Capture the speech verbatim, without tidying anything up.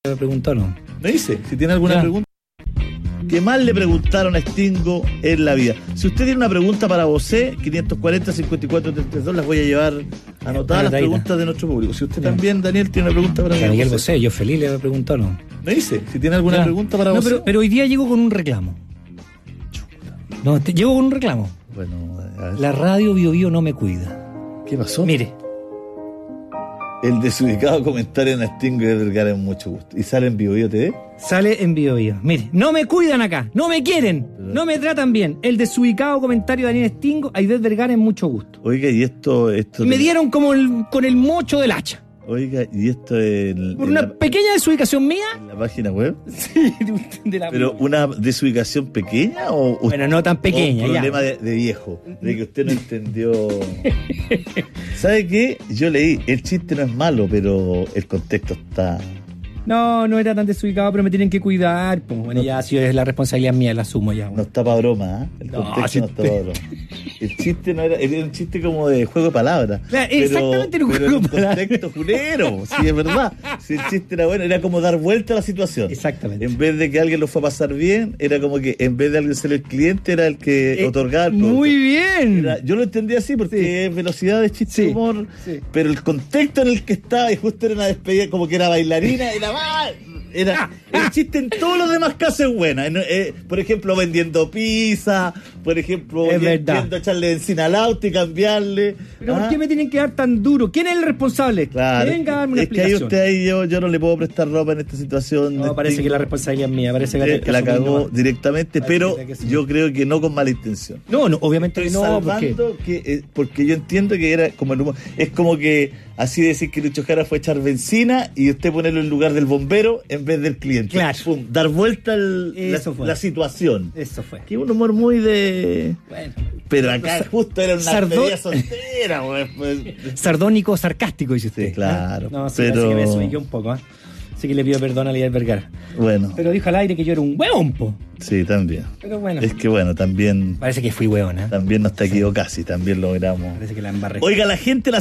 ¿Me preguntó no? Me dice, si tiene alguna Ya. pregunta. ¿Qué más le preguntaron a Stingo en la vida? Si usted tiene una pregunta para Bosé, quinientos cuarenta, cincuenta y cuatro, treinta y dos, las voy a llevar anotadas las preguntas de nuestro público. Si usted Ya. también, Daniel, tiene una pregunta para Para Miguel Bosé. Bosé, yo feliz le preguntó no. Me dice, si tiene alguna Ya. pregunta para No, Bosé. pero, pero hoy día llego con un reclamo. No, te, llego con un reclamo. Bueno, a ver, La radio Bio Bio no me cuida. ¿qué pasó? Mire, El desubicado comentario en Stingo y de Vergara es mucho gusto. ¿Y sale en Bio Bio T V? sale en Bio Bio. Mire, no me cuidan acá, no me quieren, no me tratan bien. El desubicado comentario de Daniel Stingo, Aidez Vergara es mucho gusto. Oiga, y esto... esto Y me dieron como el, con el mocho del hacha. Oiga, y esto en, Por en una la, pequeña desubicación mía. en la página web. Sí, de la ¿Pero una desubicación pequeña o o- Bueno, no tan pequeña, o un ya. problema de, de viejo, de que usted no entendió? ¿Sabe qué? Yo leí, el chiste no es malo, pero el contexto está... No, no era tan desubicado, pero me tienen que cuidar. Pues, bueno, ya si es la responsabilidad mía, la asumo ya. No Bueno. está para broma, ¿eh? El No, contexto si no está te- para broma. El chiste no era, era un chiste como de juego de palabras. Claro, pero- exactamente era un pero juego en de palabras. contexto junero, sí, es verdad. Si el chiste era bueno, era como dar vuelta a la situación. Exactamente. En vez de que alguien lo fue a pasar bien, era como que en vez de alguien ser el cliente, era el que Eh, otorgaba el producto. Muy bien. Era- yo lo entendí así porque Sí. es velocidad de chiste Sí. de humor, Sí. pero el contexto en el que estaba, y justo era una despedida, como que era bailarina, era más. Era el chiste en todos los demás casos es buena. En- eh, por ejemplo, vendiendo pizza, por ejemplo, Es yen- verdad. yendo a echarle benzina al auto y cambiarle. Pero Ah, ¿por qué me tienen que dar tan duro? ¿Quién es el responsable? Claro. Venga a darme una es que ahí explicación. usted ahí yo, yo no le puedo prestar ropa en esta situación. No, parece que la responsabilidad es mía. Parece que hay Eh, que la asumir cagó nomás. directamente, Parece pero que hay que asumir. yo creo que no con mala intención. No, no, obviamente Estoy no. Porque salvando que, eh, porque yo entiendo que era como el humor. Es como que así decir que Lucho Jara fue a echar benzina y usted ponerlo en lugar del bombero en vez del cliente. Claro. Pum, dar vuelta al- la, Eso fue. la situación. eso fue. Que un humor muy de. Bueno. Pero acá justo era una Sardo- despedida soltera, güey, pues. Sardónico, sarcástico, dice usted. Sí, claro, ¿Ah? No, sí, pero- parece que me desubiqué un poco. ¿eh? Así que le pido perdón a Aidez Vergara. Bueno, Pero dijo al aire que yo era un hueón, po. sí, también. Pero bueno. Es que bueno, también, Parece que fui hueón, ¿eh? también no está equivocado, casi, también logramos. Parece que la embarré. Oiga, la gente la